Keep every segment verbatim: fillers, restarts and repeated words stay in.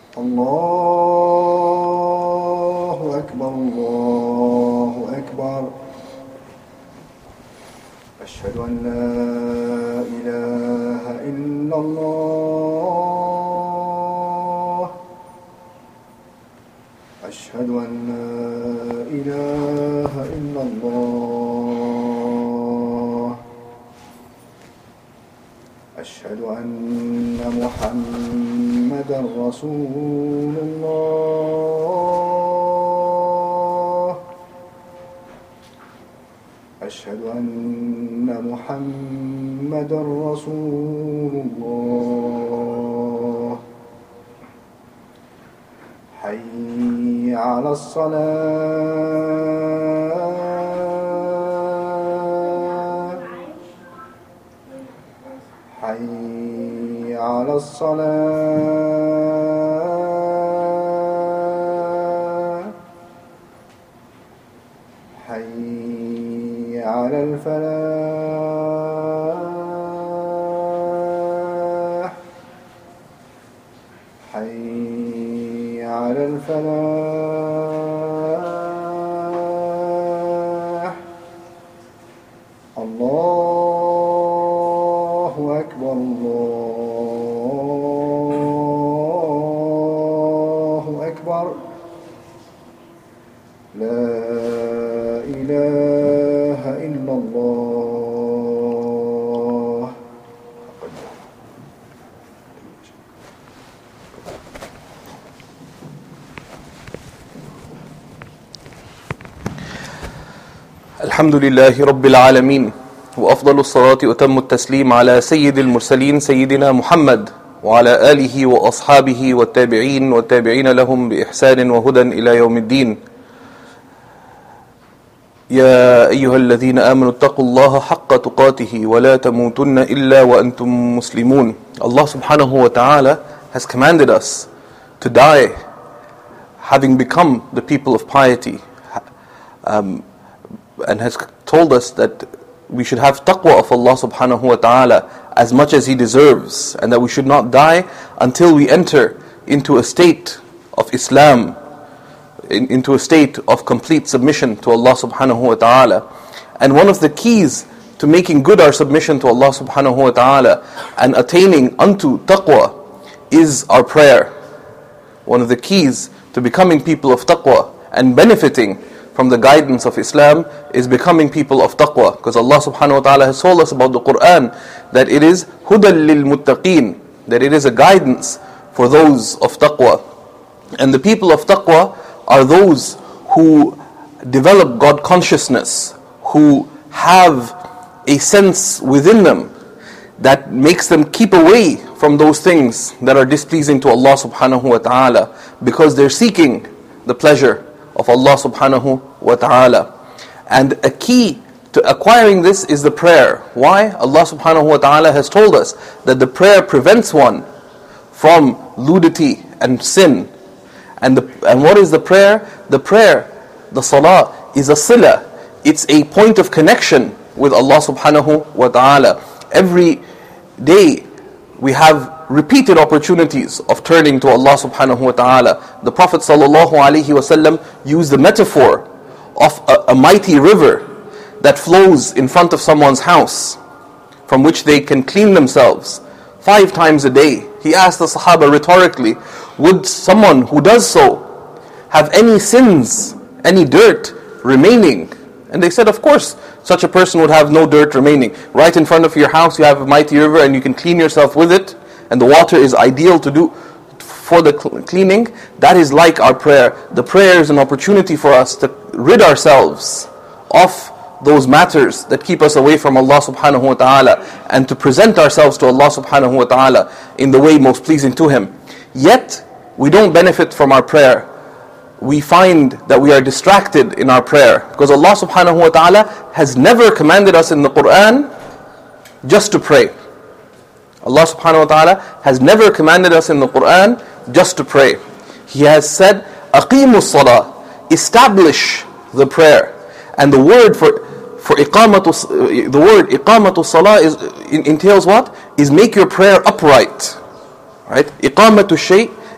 الله أكبر الله أكبر أشهد أن لا إله إلا الله أشهد أن لا إله إلا الله أشهد أن محمدا رسول الله أشهد أن محمدا رسول الله حي على الصلاة حي على الصلاة حي على الفلاح حي على الفلاح الله أكبر الله أكبر لا إله إلا الله الحمد لله رب العالمين وأفضل الصلاة وأتم التسليم على سيد المرسلين سيدنا محمد وعلى آله وأصحابه والتابعين والتابعين لهم بإحسان وهدى إلى يوم الدين. يا أيها الذين آمنوا اتقوا الله حق تقاته ولا تموتن إلا وأنتم مسلمون. Allah subhanahu wa ta'ala has commanded us to die having become the people of piety, um, and has told us that we should have taqwa of Allah subhanahu wa ta'ala as much as He deserves, and that we should not die until we enter into a state of Islam, in, into a state of complete submission to Allah subhanahu wa ta'ala. And one of the keys to making good our submission to Allah subhanahu wa ta'ala and attaining unto taqwa is our prayer. One of the keys to becoming people of taqwa and benefiting from the guidance of Islam is becoming people of taqwa, because Allah subhanahu wa ta'ala has told us about the Quran that it is hudal lil muttaqeen, that it is a guidance for those of taqwa. And the people of taqwa are those who develop God consciousness, who have a sense within them that makes them keep away from those things that are displeasing to Allah subhanahu wa ta'ala, because they're seeking the pleasure of Allah subhanahu wa ta'ala. And a key to acquiring this is the prayer. Why? Allah subhanahu wa ta'ala has told us that the prayer prevents one from nudity and sin. And the, and what is the prayer? The prayer, the salah, is a sila. It's a point of connection with Allah subhanahu wa ta'ala. Every day we have repeated opportunities of turning to Allah subhanahu wa ta'ala. The Prophet sallallahu alaihi wasallam used the metaphor of a, a mighty river that flows in front of someone's house, from which they can clean themselves five times a day. He asked the Sahaba rhetorically, would someone who does so have any sins, any dirt remaining? And they said, of course, such a person would have no dirt remaining. Right in front of your house you have a mighty river and you can clean yourself with it, and the water is ideal to do for the cleaning. That is like our prayer. The prayer is an opportunity for us to rid ourselves of those matters that keep us away from Allah subhanahu wa ta'ala, and to present ourselves to Allah subhanahu wa ta'ala in the way most pleasing to Him. Yet, we don't benefit from our prayer. We find that we are distracted in our prayer, because Allah subhanahu wa ta'ala has never commanded us in the Quran just to pray. Allah subhanahu wa ta'ala has never commanded us in the Quran just to pray. He has said, أَقِيمُوا الصَّلَاةِ, establish the prayer. And the word for for iqamatu, the word iqamatu salah is entails what? Is make your prayer upright. Right? Iqamatu shay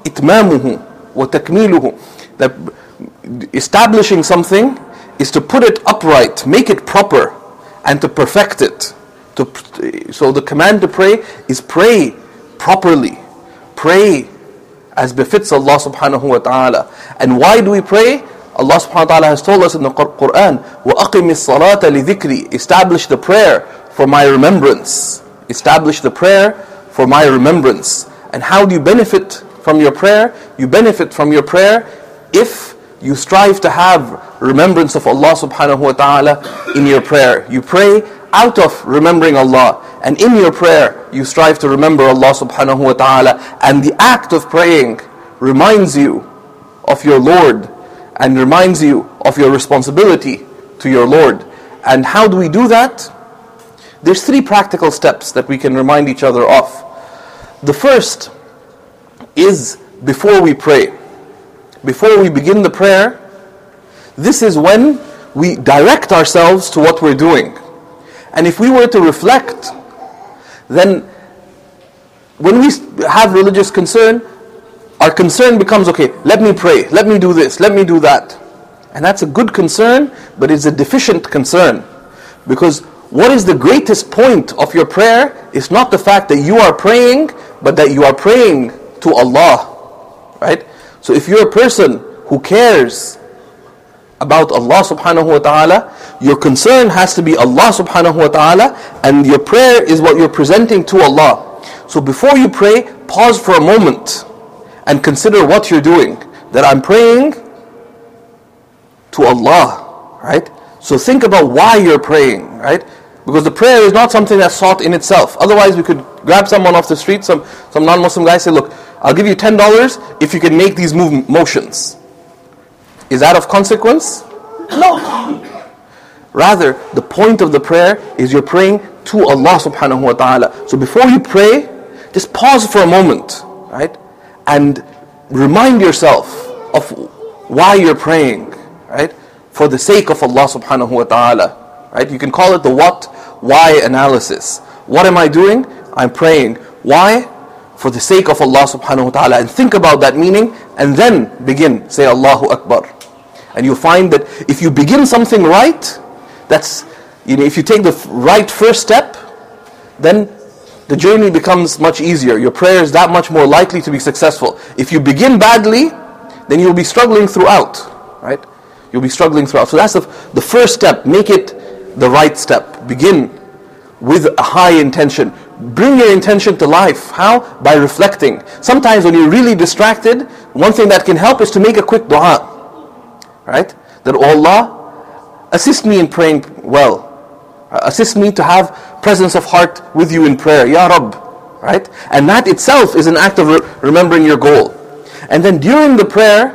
إتمامه وتكميله. That establishing something is to put it upright, make it proper, and to perfect it. To, so the command to pray is pray properly. Pray as befits Allah subhanahu wa ta'ala. And why do we pray? Allah subhanahu wa ta'ala has told us in the Quran, وَأَقِمِ الصَّلَاةَ لِذِكْرِ. Establish the prayer for my remembrance. Establish the prayer for my remembrance. And how do you benefit from your prayer? You benefit from your prayer if you strive to have remembrance of Allah subhanahu wa ta'ala in your prayer. You pray out of remembering Allah. And in your prayer, you strive to remember Allah subhanahu wa ta'ala. And the act of praying reminds you of your Lord and reminds you of your responsibility to your Lord. And how do we do that? There's three practical steps that we can remind each other of. The first is before we pray. Before we begin the prayer, this is when we direct ourselves to what we're doing. And if we were to reflect, then when we have religious concern, our concern becomes, okay, let me pray, let me do this, let me do that. And that's a good concern, but it's a deficient concern. Because what is the greatest point of your prayer is not the fact that you are praying, but that you are praying to Allah. Right? So if you're a person who cares about Allah subhanahu wa ta'ala, your concern has to be Allah subhanahu wa ta'ala, and your prayer is what you're presenting to Allah. So before you pray, pause for a moment and consider what you're doing. That I'm praying to Allah, right? So think about why you're praying, right? Because the prayer is not something that's sought in itself. Otherwise we could grab someone off the street, some, some non-Muslim guy, say, look, I'll give you ten dollars if you can make these move motions. Is that of consequence? No. Rather, the point of the prayer is you're praying to Allah subhanahu wa ta'ala. So before you pray, just pause for a moment, right? And remind yourself of why you're praying, right? For the sake of Allah subhanahu wa ta'ala, right? You can call it the what, why analysis. What am I doing? I'm praying. Why? For the sake of Allah subhanahu wa ta'ala. And think about that meaning, and then begin. Say Allahu Akbar. And you'll find that if you begin something right, that's, you know, if you take the right first step, then the journey becomes much easier. Your prayer is that much more likely to be successful. If you begin badly, then you'll be struggling throughout, right? You'll be struggling throughout. So that's the, the first step. Make it the right step. Begin with a high intention. Bring your intention to life. How? By reflecting. Sometimes when you're really distracted, one thing that can help is to make a quick dua. Right? That, oh Allah, assist me in praying well. Assist me to have presence of heart with you in prayer. Ya Rabb. Right? And that itself is an act of re- remembering your goal. And then during the prayer,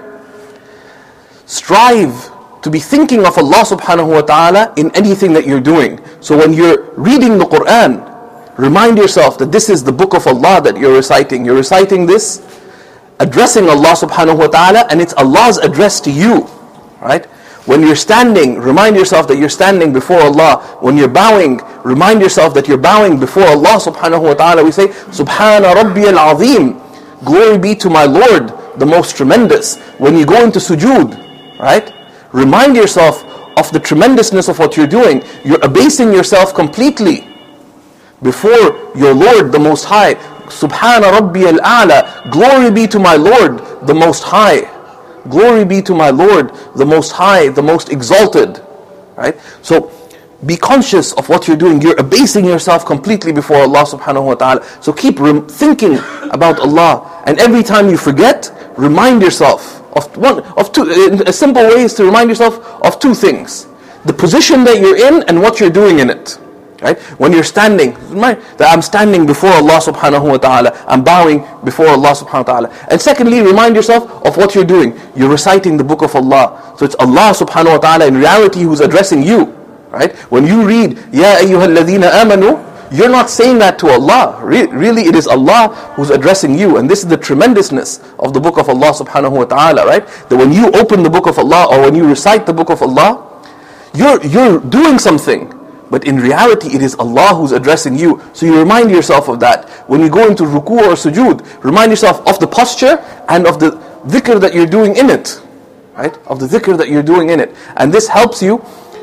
strive to be thinking of Allah subhanahu wa ta'ala in anything that you're doing. So when you're reading the Quran, remind yourself that this is the book of Allah that you're reciting. You're reciting this, addressing Allah subhanahu wa ta'ala, and it's Allah's address to you. Right? When you're standing, remind yourself that you're standing before Allah. When you're bowing, remind yourself that you're bowing before Allah subhanahu wa ta'ala. We say, Subhana Rabbi al-Azim. Glory be to my Lord, the most tremendous. When you go into sujood, right? Remind yourself of the tremendousness of what you're doing. You're abasing yourself completely before your Lord, the Most High. Subhana Rabbi al-A'la. Glory be to my Lord, the Most High. Glory be to my Lord, the Most High, the Most Exalted. Right? So, be conscious of what you're doing. You're abasing yourself completely before Allah subhanahu wa ta'ala. So keep rem- thinking about Allah. And every time you forget, remind yourself of one, of two, a simple way is to remind yourself of two things. The position that you're in and what you're doing in it. Right? When you're standing, remind that I'm standing before Allah subhanahu wa ta'ala. I'm bowing before Allah subhanahu wa ta'ala. And secondly, remind yourself of what you're doing. You're reciting the book of Allah. So it's Allah subhanahu wa ta'ala in reality who's addressing you. Right? When you read, Ya ayyuhal ladhina amanu, you're not saying that to Allah. Re- really, it is Allah who's addressing you. And this is the tremendousness of the book of Allah subhanahu wa ta'ala, right? That when you open the book of Allah or when you recite the book of Allah, you're, you're doing something. But in reality, it is Allah who's addressing you. So you remind yourself of that. When you go into ruku or sujood, remind yourself of the posture and of the dhikr that you're doing in it. Right? Of the dhikr that you're doing in it. And this helps you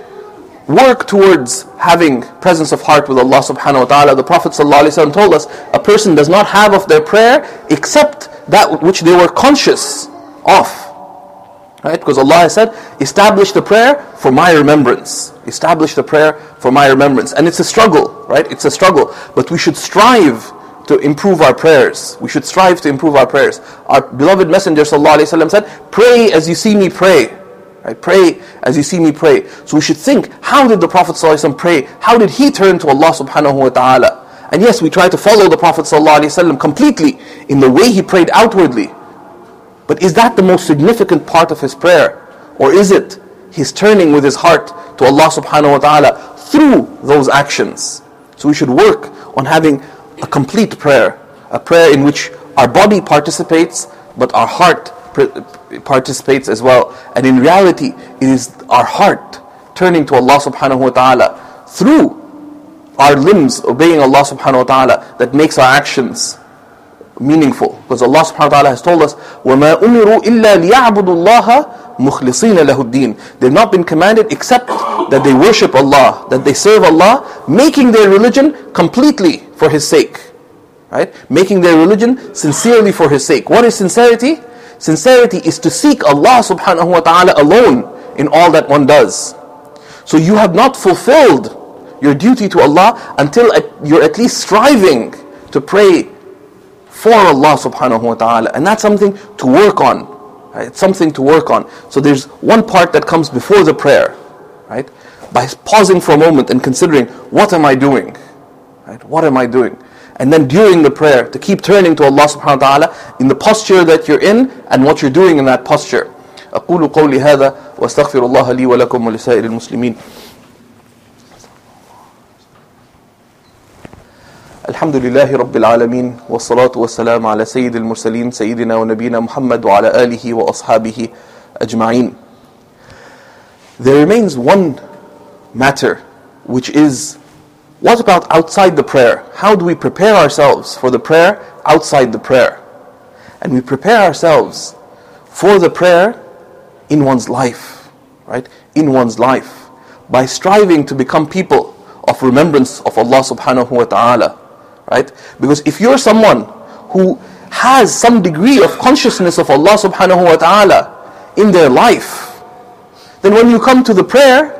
work towards having presence of heart with Allah subhanahu wa ta'ala. The Prophet ﷺ told us, a person does not have of their prayer except that which they were conscious of. Right? Because Allah has said, establish the prayer for my remembrance. Establish the prayer for my remembrance. And it's a struggle, right? It's a struggle. But we should strive to improve our prayers. We should strive to improve our prayers. Our beloved Messenger ﷺ said, pray as you see me pray. Right? Pray as you see me pray. So we should think, how did the Prophet ﷺ pray? How did he turn to Allah subhanahu wa ta'ala? And yes, we try to follow the Prophet ﷺ completely in the way he prayed outwardly. But is that the most significant part of his prayer? Or is it his turning with his heart to Allah subhanahu wa ta'ala through those actions? So we should work on having a complete prayer. A prayer in which our body participates, but our heart participates as well. And in reality, it is our heart turning to Allah subhanahu wa ta'ala through our limbs obeying Allah subhanahu wa ta'ala that makes our actions meaningful. Because Allah subhanahu wa ta'ala has told us, وَمَا أُمِرُوا إِلَّا لِيَعْبُدُوا اللَّهَ مُخْلِصِينَ لَهُ الدِّينَ. They've not been commanded except that they worship Allah, that they serve Allah, making their religion completely for His sake. Right? Making their religion sincerely for His sake. What is sincerity? Sincerity is to seek Allah subhanahu wa ta'ala alone in all that one does. So you have not fulfilled your duty to Allah until you're at least striving to pray for Allah subhanahu wa ta'ala. And that's something to work on. Right? It's something to work on. So there's one part that comes before the prayer. Right? By pausing for a moment and considering, what am I doing? Right? What am I doing? And then during the prayer, to keep turning to Allah subhanahu wa ta'ala in the posture that you're in and what you're doing in that posture. أقول قولي هذا وأستغفر الله لي ولكم ولسائر المسلمين. الحمد لله رب العالمين والصلاة والسلام على سيد المرسلين سيدنا ونبينا محمد وعلى آله وأصحابه أجمعين. There remains one matter, which is, what about outside the prayer? How do we prepare ourselves for the prayer outside the prayer? And we prepare ourselves for the prayer in one's life, right? In one's life, by striving to become people of remembrance of Allah subhanahu wa ta'ala, right? Because if you're someone who has some degree of consciousness of Allah subhanahu wa ta'ala in their life, then when you come to the prayer,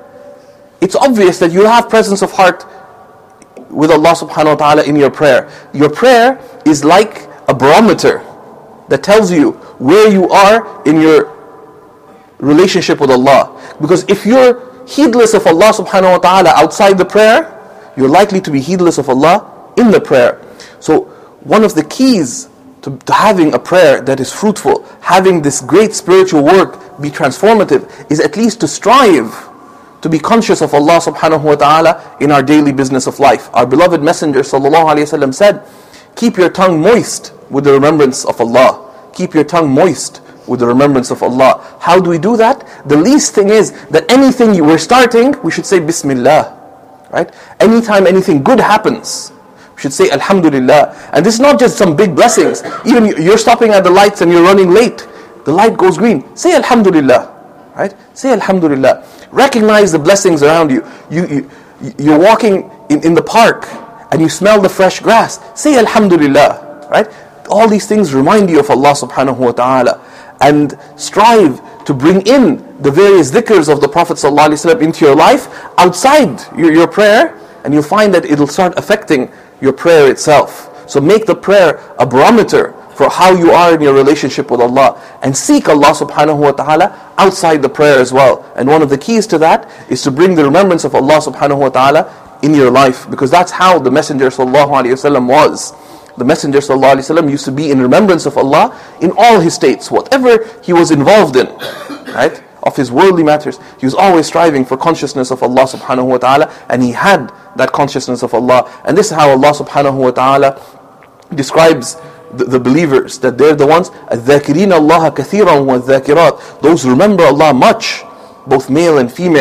it's obvious that you have presence of heart with Allah subhanahu wa ta'ala in your prayer. Your prayer is like a barometer that tells you where you are in your relationship with Allah. Because if you're heedless of Allah subhanahu wa ta'ala outside the prayer, you're likely to be heedless of Allah in the prayer. So one of the keys to, to having a prayer that is fruitful, having this great spiritual work be transformative, is at least to strive to be conscious of Allah subhanahu wa ta'ala in our daily business of life. Our beloved Messenger sallallahu alayhi wa sallam said, keep your tongue moist with the remembrance of Allah. Keep your tongue moist with the remembrance of Allah. How do we do that? The least thing is that anything you were starting, we should say Bismillah. Right? Anytime anything good happens, we should say Alhamdulillah. And this is not just some big blessings. Even you're stopping at the lights and you're running late. The light goes green. Say Alhamdulillah. Right? Say Alhamdulillah. Recognize the blessings around you. You, you you're walking in, in the park and you smell the fresh grass. Say Alhamdulillah. Right? All these things remind you of Allah subhanahu wa ta'ala. And strive to bring in the various dhikrs of the Prophet ﷺ into your life outside your, your prayer, and you'll find that it'll start affecting your prayer itself. So make the prayer a barometer for how you are in your relationship with Allah, and seek Allah subhanahu wa ta'ala outside the prayer as well. And one of the keys to that is to bring the remembrance of Allah subhanahu wa ta'ala in your life, because that's how the Messenger sallallahu alaihi wasallam was. The Messenger sallallahu alaihi wasallam used to be in remembrance of Allah in all his states, whatever he was involved in, right? Of his worldly matters, he was always striving for consciousness of Allah subhanahu wa ta'ala, and he had that consciousness of Allah. And this is how Allah subhanahu wa ta'ala describes the, the believers, that they're the ones الذَّاكِرِينَ اللَّهَ كَثِيرًا وَالذَّاكِرَاتِ, those who remember Allah much, both male and female.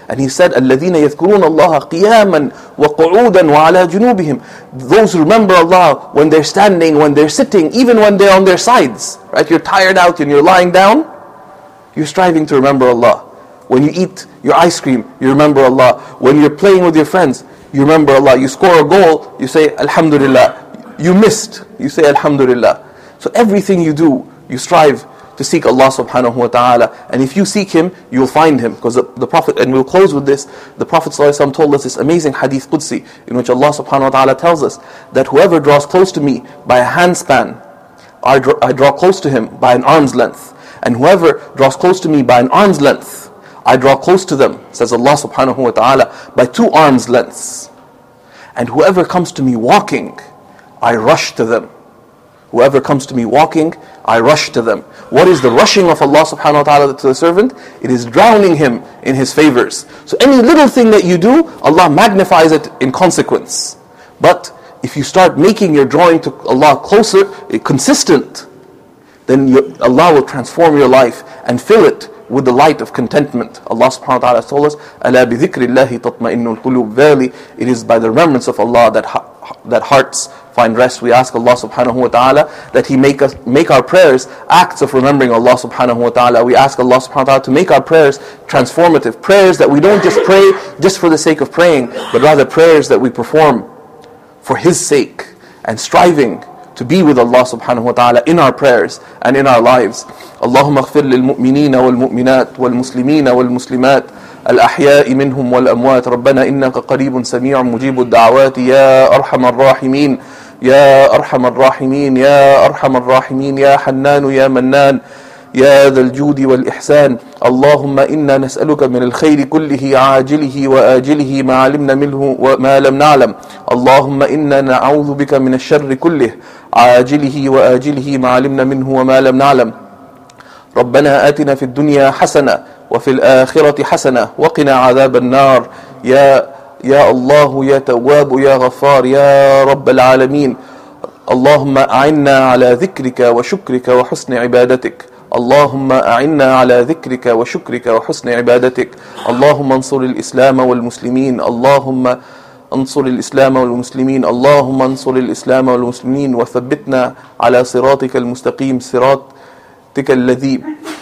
And he said, الَّذِينَ يَذْكُرُونَ اللَّهَ قِيَامًا وَقُعُودًا وَعَلَى جُنُوبِهِمْ. Those who remember Allah when they're standing, when they're sitting, even when they're on their sides. Right? You're tired out and you're lying down, you're striving to remember Allah. When you eat your ice cream, you remember Allah. When you're playing with your friends, you remember Allah. You score a goal, you say, Alhamdulillah. You missed, you say, Alhamdulillah. So everything you do, you strive to seek Allah subhanahu wa ta'ala. And if you seek Him, you'll find Him. Because the, the Prophet, and we'll close with this, the Prophet ﷺ told us this amazing hadith Qudsi, in which Allah subhanahu wa ta'ala tells us that whoever draws close to me by a handspan, I draw, I draw close to him by an arm's length. And whoever draws close to me by an arm's length, I draw close to them, says Allah subhanahu wa ta'ala, by two arms' lengths. And whoever comes to me walking, I rush to them. Whoever comes to me walking, I rush to them. What is the rushing of Allah subhanahu wa ta'ala to the servant? It is drowning him in His favors. So any little thing that you do, Allah magnifies it in consequence. But if you start making your drawing to Allah closer, consistent, then you, Allah will transform your life and fill it with the light of contentment. Allah subhanahu wa ta'ala told us, أَلَا بِذِكْرِ اللَّهِ تَطْمَئِنُّ الْقُلُوبِ. Verily, it is by the remembrance of Allah that that hearts find rest. We ask Allah subhanahu wa ta'ala that He make us make our prayers acts of remembering Allah subhanahu wa ta'ala. We ask Allah subhanahu wa ta'ala to make our prayers transformative. Prayers that we don't just pray just for the sake of praying, but rather prayers that we perform for His sake and striving to be with Allah subhanahu wa ta'ala in our prayers and in our lives. Allahumma اغفر للمؤمنين والمؤمنات والمسلمين والمسلمات الأحياء منهم والأموات ربنا إنك قريب سميع مجيب الدعوات يا أرحم الراحمين يا أرحم الراحمين يا أرحم الراحمين يا حنان يا منان يا ذا الجود والإحسان. اللهم إنا نسألك من الخير كله عاجله وآجله ما علمنا منه وما لم نعلم. اللهم إنا نعوذ بك من الشر كله عاجله وآجله ما علمنا منه وما لم نعلم. ربنا آتنا في الدنيا حسنة وفي الآخرة حسنة وقنا عذاب النار. يا يا الله يا تواب يا غفار يا رب العالمين. اللهم أعنا على ذكرك وشكرك وحسن عبادتك. اللهم أعنا على ذكرك وشكرك وحسن عبادتك. اللهم انصر الإسلام والمسلمين. اللهم انصر الإسلام والمسلمين. اللهم انصر الإسلام والمسلمين وثبتنا على صراطك المستقيم صراطك الذي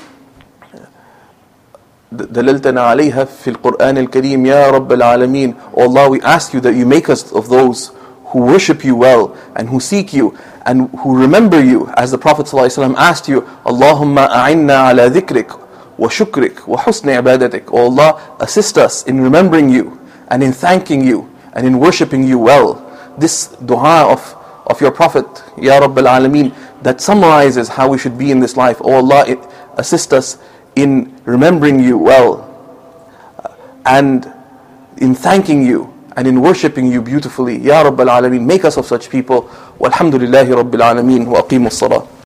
دللتنا عليها في القرآن الكريم يا رب العالمين. Oh Allah, we ask you that you make us of those who worship you well and who seek you and who remember you, as the Prophet ﷺ asked you, Allahumma a'inna ala dhikrik wa shukrik wa husni ibadatik. Oh Allah, assist us in remembering you and in thanking you and in worshipping you well. This dua of, of your Prophet, Ya Rabb al-Alameen, that summarizes how we should be in this life. Oh Allah, it, assist us in remembering you well and in thanking you and in worshipping you beautifully. Ya Rabb al-Alameen, make us of such people. Walhamdulillahi Rabbil Alameen wa aqimu as-salah.